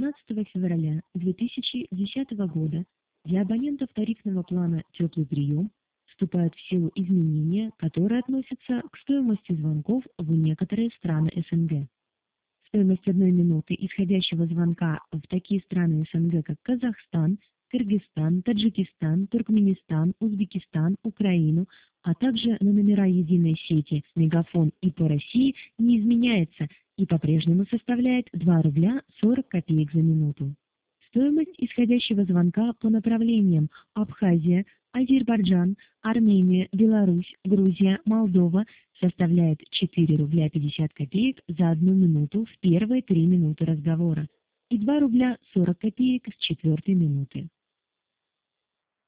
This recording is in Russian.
17 февраля 2010 года для абонентов тарифного плана «Теплый прием» вступают в силу изменения, которые относятся к стоимости звонков в некоторые страны СНГ. Стоимость 1 минуты исходящего звонка в такие страны СНГ, как Казахстан, Кыргызстан, Таджикистан, Туркменистан, Узбекистан, Украину, а также на номера единой сети Мегафон и по России, не изменяется и по-прежнему составляет 2 рубля 40 копеек за минуту. Стоимость исходящего звонка по направлениям Абхазия, Азербайджан, Армения, Беларусь, Грузия, Молдова составляет 4 рубля 50 копеек за 1 минуту в первые 3 минуты разговора и 2 рубля 40 копеек с 4-й минуты.